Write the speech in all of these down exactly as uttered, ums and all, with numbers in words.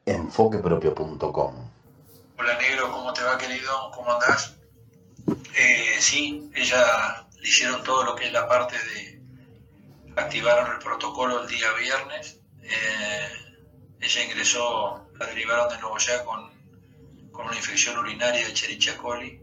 enfoque propio punto com. Hola negro, ¿cómo te va querido? ¿Cómo andás? Eh, sí, ella le hicieron todo lo que es la parte de, activaron el protocolo el día viernes, eh, ella ingresó, la derivaron de Nuevo Ya con, con una infección urinaria de Escherichia coli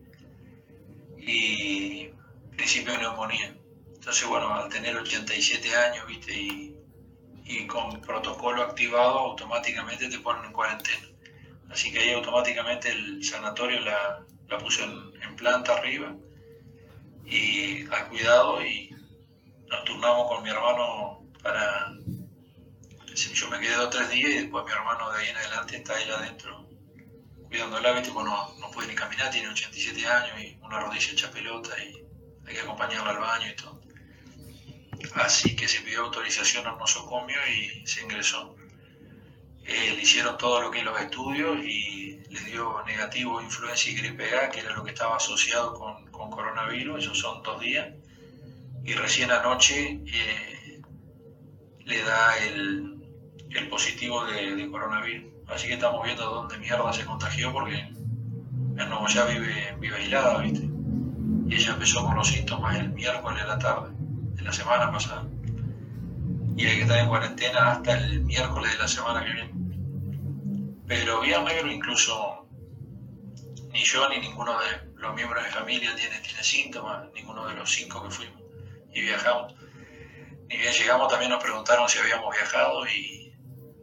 y principio de neumonía. Entonces bueno, al tener ochenta y siete años, viste, y, y con protocolo activado, automáticamente te ponen en cuarentena. Así que ahí automáticamente el sanatorio la, la puso en, en planta arriba y al cuidado, y nos turnamos con mi hermano para... Yo me quedé dos o tres días y después mi hermano de ahí en adelante está ahí adentro cuidándola, viste, pues no, no puede ni caminar, tiene ochenta y siete años y una rodilla hecha pelota y hay que acompañarla al baño y todo. Así que se pidió autorización al nosocomio y se ingresó. Eh, le hicieron todo lo que es los estudios y le dio negativo influenza y gripe A, que era lo que estaba asociado con, con coronavirus. Esos son dos días. Y recién anoche eh, le da el, el positivo de, de coronavirus. Así que estamos viendo dónde mierda se contagió, porque en Nuevo Ya vive, vive aislada, ¿viste? Y ella empezó con los síntomas el miércoles a la tarde de la semana pasada. Y hay que estar en cuarentena hasta el miércoles de la semana que viene. Pero bien negro, incluso ni yo ni ninguno de los miembros de familia tiene, tiene síntomas, ninguno de los cinco que fuimos y viajamos. Ni bien llegamos también nos preguntaron si habíamos viajado y,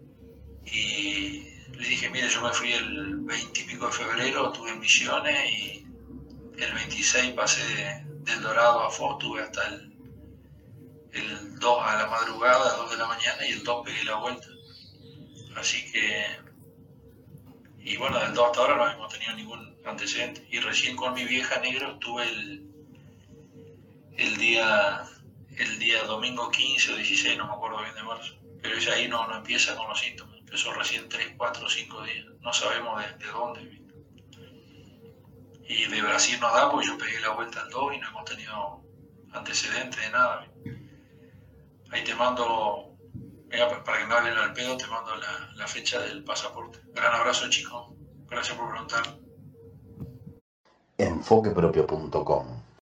y le dije, mire, yo me fui el veinte y pico de febrero, estuve en Misiones y el veintiséis pasé de, del Dorado a Foz, estuve hasta el, el dos a la madrugada, dos de la mañana, y el dos pegué la vuelta. Así que, y bueno, del dos hasta ahora no hemos tenido ningún antecedente. Y recién con mi vieja negro estuve el, el día el día domingo quince o dieciséis, no me acuerdo bien de marzo. Pero ella ahí no, no empieza con los síntomas. Empezó recién tres, cuatro, cinco días. No sabemos de, de dónde. ¿Viste? Y de Brasil nos da, porque yo pegué la vuelta al dos y no hemos tenido antecedentes de nada. ¿Viste? Ahí te mando, mira, para que no hablen al pedo, te mando la, la fecha del pasaporte. Gran abrazo, chicos. Gracias por preguntar. enfoque propio punto com.